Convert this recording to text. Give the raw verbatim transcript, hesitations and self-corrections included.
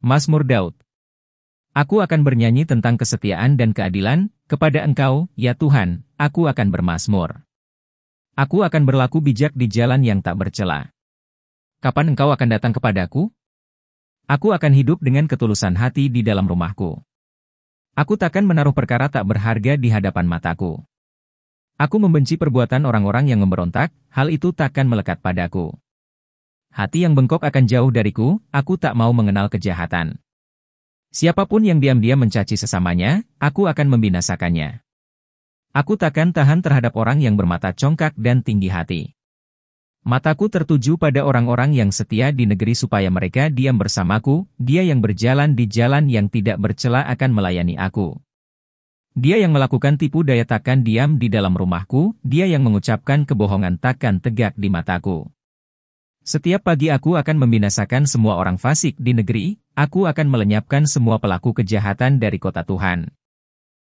Mazmur Daud. Aku akan bernyanyi tentang kesetiaan dan keadilan, kepada Engkau, ya Tuhan, aku akan bermazmur. Aku akan berlaku bijak di jalan yang tak bercela. Kapan Engkau akan datang kepadaku? Aku akan hidup dengan ketulusan hati di dalam rumahku. Aku takkan menaruh perkara tak berharga di hadapan mataku. Aku membenci perbuatan orang-orang yang memberontak, hal itu takkan melekat padaku. Hati yang bengkok akan jauh dariku, aku tak mau mengenal kejahatan. Siapapun yang diam-diam mencaci sesamanya, aku akan membinasakannya. Aku takkan tahan terhadap orang yang bermata congkak dan tinggi hati. Mataku tertuju pada orang-orang yang setia di negeri supaya mereka diam bersamaku, dia yang berjalan di jalan yang tidak bercela akan melayani aku. Dia yang melakukan tipu daya takkan diam di dalam rumahku, dia yang mengucapkan kebohongan takkan tegak di mataku. Setiap pagi aku akan membinasakan semua orang fasik di negeri, aku akan melenyapkan semua pelaku kejahatan dari kota Tuhan.